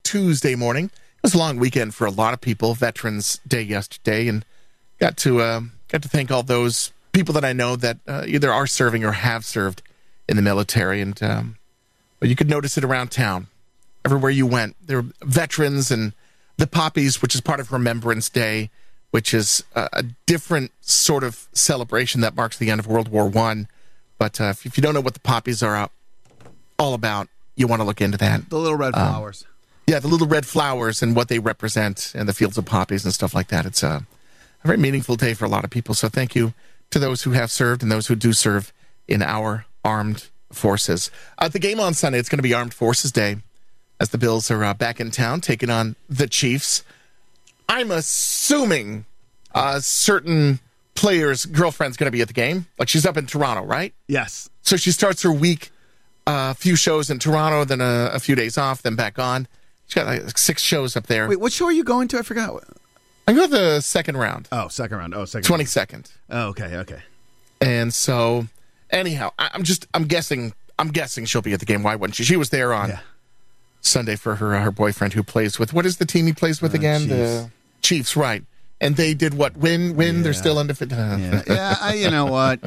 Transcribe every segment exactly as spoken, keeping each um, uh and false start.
Tuesday morning. It was a long weekend for a lot of people. Veterans Day yesterday, and got to uh, got to thank all those people that I know that uh, either are serving or have served in the military. And um, but you could notice it around town, everywhere you went. There were veterans and the poppies, which is part of Remembrance Day, which is a, a different sort of celebration that marks the end of World War One. But uh, if, if you don't know what the poppies are all about, you want to look into that. The little red flowers. Um, yeah, the little red flowers and what they represent and the fields of poppies and stuff like that. It's a, a very meaningful day for a lot of people. So thank you to those who have served and those who do serve in our armed forces. Uh, the game on Sunday, it's going to be Armed Forces Day as the Bills are uh, back in town taking on the Chiefs. I'm assuming a certain player's girlfriend's going to be at the game. Like, she's up in Toronto, right? Yes. So she starts her week, a uh, few shows in Toronto, then a, a few days off, then back on. She's got like six shows up there. Wait, what show are you going to? I forgot. I go to the second round. Oh, second round. Oh, second twenty-second. Oh, okay, okay. And so, anyhow, I, I'm just, I'm guessing, I'm guessing she'll be at the game. Why wouldn't she? She was there on yeah. Sunday for her, uh, her boyfriend who plays with, what is the team he plays with uh, again? Chiefs. The Chiefs, right. And they did what? Win, win, yeah. They're still undefeated. yeah, yeah I, you know what?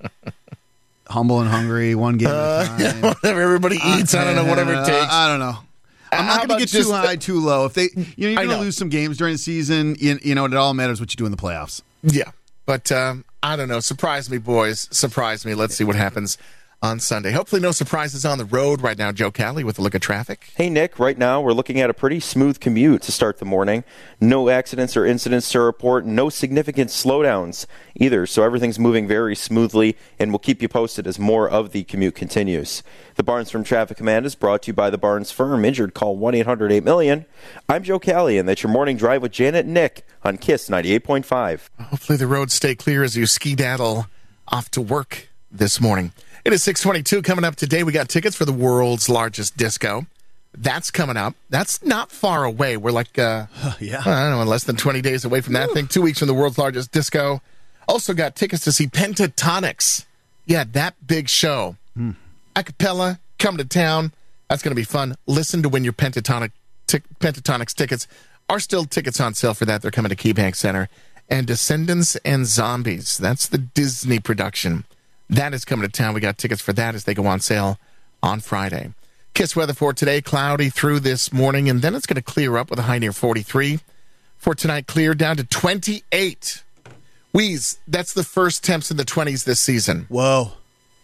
Humble and hungry, one game uh, at a time. Yeah, whatever everybody eats, uh, I don't know, whatever it takes. I don't know. I'm not going to get too high, too low. If they, you know, you're going to lose some games during the season. You, you know, it all matters what you do in the playoffs. Yeah, but um, I don't know. Surprise me, boys. Surprise me. Let's see what happens on Sunday. Hopefully no surprises on the road right now. Joe Cali with a look at traffic. Hey, Nick. Right now we're looking at a pretty smooth commute to start the morning. No accidents or incidents to report. No significant slowdowns either. So everything's moving very smoothly, and we'll keep you posted as more of the commute continues. The Barnes from Traffic Command is brought to you by the Barnes Firm. Injured, call one eight hundred eight million. I'm Joe Cali, and that's your morning drive with Janet and Nick on KISS ninety-eight point five. Hopefully the roads stay clear as you ski-daddle off to work this morning. It is six twenty-two. Coming up today, we got tickets for the world's largest disco. That's coming up. That's not far away. We're like, uh, yeah. I don't know, less than twenty days away from that Ooh. thing. Two weeks from the world's largest disco. Also got tickets to see Pentatonics. Yeah, that big show. Hmm. Acapella, come to town. That's going to be fun. Listen to win your Pentatonic t- Pentatonics tickets. Are still tickets on sale for that. They're coming to KeyBank Center. And Descendants and Zombies. That's the Disney production. That is coming to town. We got tickets for that as they go on sale on Friday. KISS weather for today, cloudy through this morning, and then it's going to clear up with a high near forty-three. For tonight, clear down to twenty-eight. Wheeze, that's the first temps in the twenties this season. Whoa.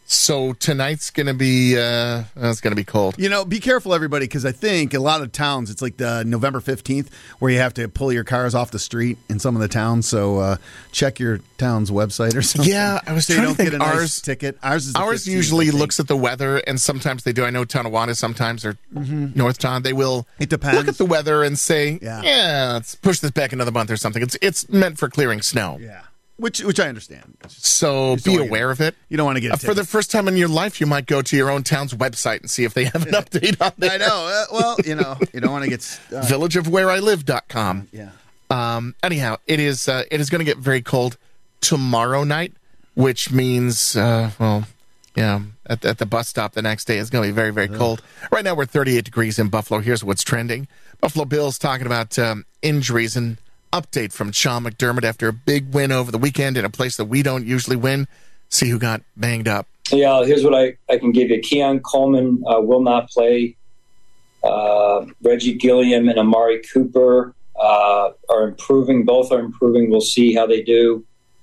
So tonight's going to be, uh, it's going to be cold. You know, be careful, everybody, because I think a lot of towns, it's like the November fifteenth, where you have to pull your cars off the street in some of the towns. So uh, check your town's website or something. Yeah, I was so trying you to don't think get a nice ours, ticket. Ours is the Ours fifteenth, usually looks at the weather, and sometimes they do. I know Tonawanda sometimes, or mm-hmm. North Town, they will it depends. look at the weather and say, yeah. yeah, let's push this back another month or something. It's it's meant for clearing snow. Yeah. Which which I understand. So be aware of it. You don't want to get a uh, For the first time in your life, you might go to your own town's website and see if they have an update on there. I know. Uh, well, you know, you don't want to get... Uh, village of where I live dot com. Yeah. Um, anyhow, it is uh, it is going to get very cold tomorrow night, which means, uh, well, yeah, at, at the bus stop the next day, it's going to be very, very cold. Ugh. Right now, we're thirty-eight degrees in Buffalo. Here's what's trending. Buffalo Bills talking about um, injuries and update from Sean McDermott after a big win over the weekend in a place that we don't usually win. See who got banged up. Yeah, here's what I, I can give you. Keon Coleman uh, will not play. Uh, Reggie Gilliam and Amari Cooper uh, are improving. Both are improving. We'll see how they do.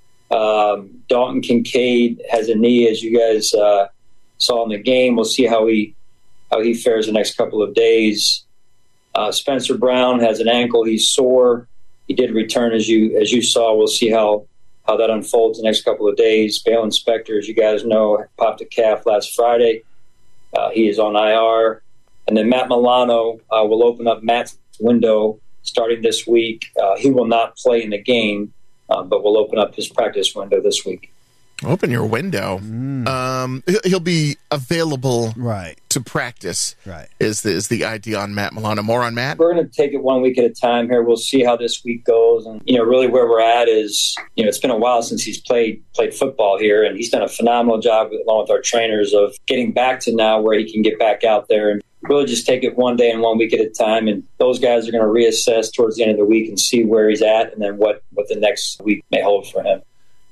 Um, Dalton Kincaid has a knee, as you guys uh, saw in the game. We'll see how he how he fares the next couple of days. Uh, Spencer Brown has an ankle. He's sore. He did return, as you as you saw. We'll see how, how that unfolds the next couple of days. Bale Inspector, as you guys know, popped a calf last Friday. Uh, he is on I R. And then Matt Milano uh, will open up Matt's window starting this week. Uh, he will not play in the game, uh, but will open up his practice window this week. Open your window. Mm. Um, he'll be available right. to practice. Right. Is the, is the idea on Matt Milano. More on Matt? We're going to take it one week at a time here. We'll see how this week goes. And, you know, really where we're at is, you know, it's been a while since he's played played football here, and he's done a phenomenal job along with our trainers of getting back to now where he can get back out there and really just take it one day and one week at a time. And those guys are going to reassess towards the end of the week and see where he's at and then what, what the next week may hold for him.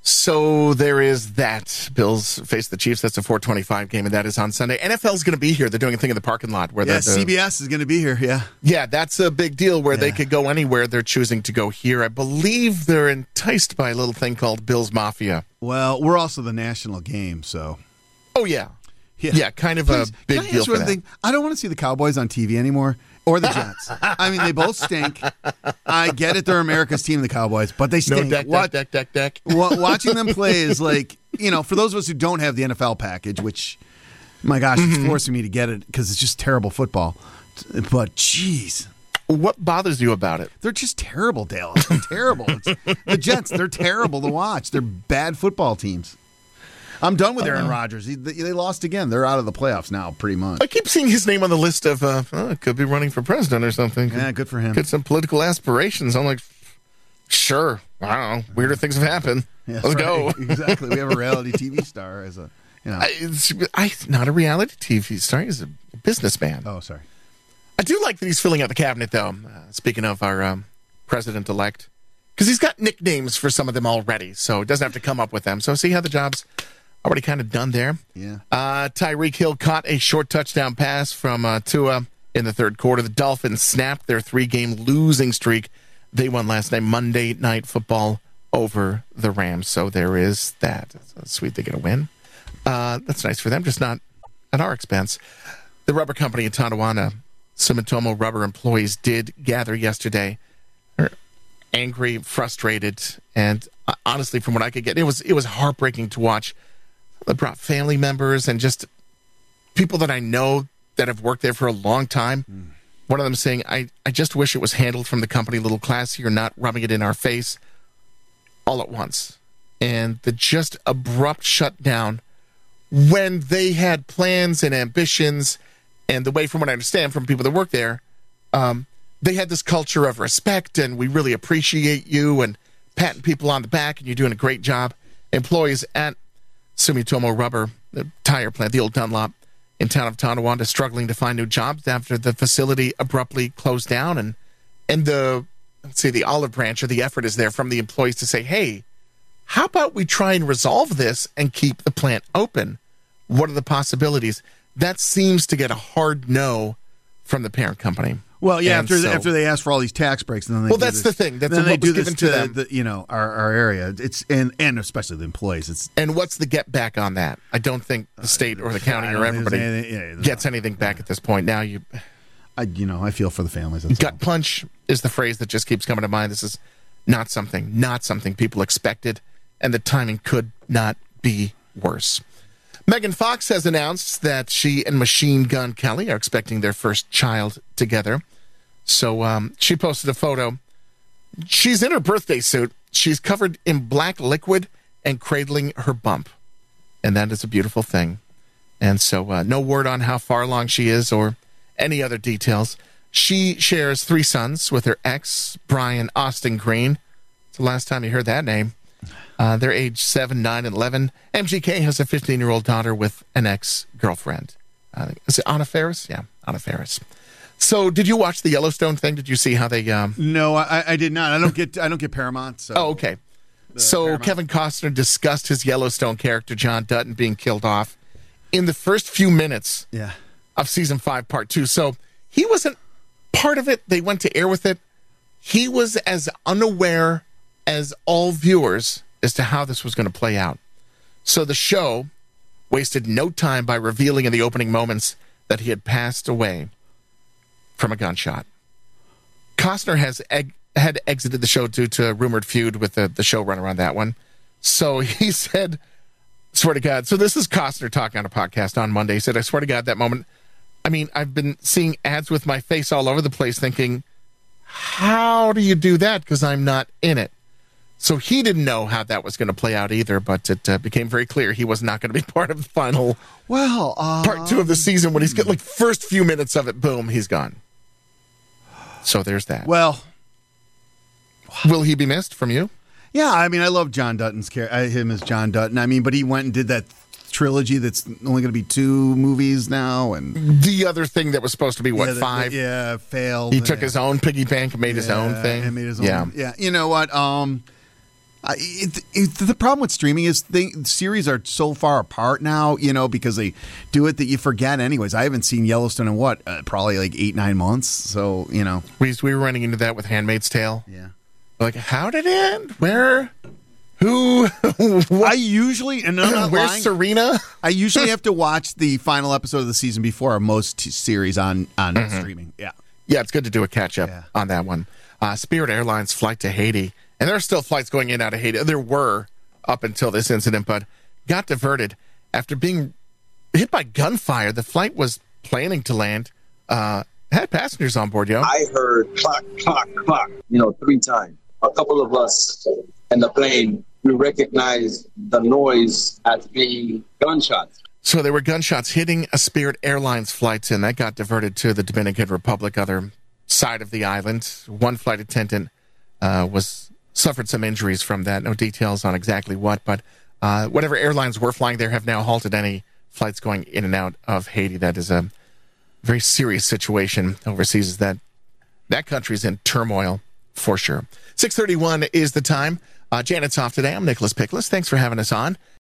So there is that. Bills face the Chiefs. That's a four twenty-five game, and that is on Sunday. N F L's going to be here. They're doing a thing in the parking lot. where Yeah, the, the, C B S is going to be here, yeah. Yeah, that's a big deal where Yeah. they could go anywhere. They're choosing to go here. I believe they're enticed by a little thing called Bills Mafia. Well, we're also the national game, so. Oh, yeah. Yeah, kind of Please, a big can I deal ask for one that. thing? I don't want to see the Cowboys on T V anymore, or the Jets. I mean, they both stink. I get it, they're America's team, the Cowboys, but they No stink. deck, What- deck, deck, deck, deck. wa- watching them play is like, you know, for those of us who don't have the N F L package, which, my gosh, it's Mm-hmm. forcing me to get it because it's just terrible football. But, jeez. What bothers you about it? They're just terrible, Dale. It's terrible. It's, the Jets, they're terrible to watch. They're bad football teams. I'm done with Aaron Rodgers. He, they, they lost again. They're out of the playoffs now, pretty much. I keep seeing his name on the list of, uh, oh, could be running for president or something. Yeah, good for him. Get some political aspirations. I'm like, sure. I don't know. Weirder things have happened. Yeah, Let's that's go. right. Exactly. We have a reality T V star as a, you know. I, it's I, not a reality T V star. He's a businessman. Oh, sorry. I do like that he's filling out the cabinet, though. Uh, speaking of our um, president-elect, because he's got nicknames for some of them already, so he doesn't have to come up with them. So see how the job's already kind of done there. Yeah. Uh, Tyreek Hill caught a short touchdown pass from uh, Tua in the third quarter. The Dolphins snapped their three-game losing streak. They won last night, Monday Night Football, over the Rams. So there is that. It's sweet they get a win. Uh, that's nice for them, just not at our expense. The rubber company in Tonawanda, Sumitomo Rubber employees did gather yesterday. They're angry, frustrated, and uh, honestly, from what I could get, it was it was heartbreaking to watch. They brought family members and just people that I know that have worked there for a long time. Mm. One of them saying, I, I just wish it was handled from the company a little classier, not rubbing it in our face all at once. And the just abrupt shutdown when they had plans and ambitions, and the way, from what I understand from people that work there, um, they had this culture of respect, and we really appreciate you, and patting people on the back, and you're doing a great job. Employees at Sumitomo Rubber, the tire plant, the old Dunlop, in town of Tonawanda, struggling to find new jobs after the facility abruptly closed down. And and the, let's say, the olive branch or the effort is there from the employees to say, hey, how about we try and resolve this and keep the plant open? What are the possibilities? That seems to get a hard no from the parent company. Well, yeah, And after so- after they ask for all these tax breaks, and then they Well, do that's this- the thing. That's then what they was do this given to to them. the, you know, our, our area. It's and and especially the employees. It's And what's the get back on that? I don't think the state or the county I or don't think everybody there's anything- yeah, there's gets anything back at this point. Now you I you know I feel for the families. That's gut all. punch is the phrase that just keeps coming to mind. This is not something, not something people expected, and the timing could not be worse. Megan Fox has announced that she and Machine Gun Kelly are expecting their first child together. So um, she posted a photo. She's in her birthday suit. She's covered in black liquid and cradling her bump. And that is a beautiful thing. And so uh, no word on how far along she is or any other details. She shares three sons with her ex, Brian Austin Green. It's the last time you heard that name. Uh, they're age seven, nine, and eleven. M G K has a fifteen-year-old daughter with an ex-girlfriend. Uh, is it Anna Faris? Yeah, Anna Faris. So, did you watch the Yellowstone thing? Did you see how they? Um... No, I, I did not. I don't get I don't get Paramount. So. Oh, okay. So Paramount. Kevin Costner discussed his Yellowstone character John Dutton being killed off in the first few minutes Yeah. of season five, part two. So he wasn't part of it. They went to air with it. He was as unaware as all viewers as to how this was going to play out. So the show wasted no time by revealing in the opening moments that he had passed away from a gunshot. Costner has eg- had exited the show due to a rumored feud with the, the showrunner on that one. So he said, swear to God. So this is Costner talking on a podcast on Monday. He said, I swear to God, that moment, I mean, I've been seeing ads with my face all over the place thinking, how do you do that? Because I'm not in it. So he didn't know how that was going to play out either, but it uh, became very clear he was not going to be part of the final Well, uh, part two of the season. When he's got like first few minutes of it, boom, he's gone. So there's that. Well, Will he be missed from you? yeah. I mean, I love John Dutton's character. Him as John Dutton. I mean, but he went and did that trilogy that's only going to be two movies now, and The other thing that was supposed to be, what, yeah, the- five? the- yeah, failed. He took yeah. his own piggy bank and made his own Yeah, thing. and made his own. Yeah. Yeah, you know what? Um, I, it, it, the problem with streaming is the series are so far apart now, you know, because they do it that you forget. Anyways, I haven't seen Yellowstone in what, uh, probably like eight, nine months. So you know, We, we were running into that with Handmaid's Tale. yeah. Like, how did it end? Where? Who? What? I usually, and I'm not Where's lying, Serena? I usually have to watch the final episode of the season before most t- series on on Mm-hmm. streaming. Yeah. Yeah, it's good to do a catch up Yeah. on that one. Uh, Spirit Airlines flight to Haiti, and there are still flights going in and out of Haiti. There were up until this incident, but got diverted after being hit by gunfire. The flight was planning to land. Uh, had passengers on board, yo. I heard clock, clock, clock, you know, three times. A couple of us in the plane, we recognized the noise as being gunshots. So there were gunshots hitting a Spirit Airlines flight, and that got diverted to the Dominican Republic, other side of the island. One flight attendant uh, was suffered some injuries from that. No details on exactly what, but uh, whatever airlines were flying there have now halted any flights going in and out of Haiti. That is a very serious situation overseas. Is that that country's in turmoil for sure. six thirty-one is the time. Uh, Janet's off today. I'm Nicholas Pickles. Thanks for having us on.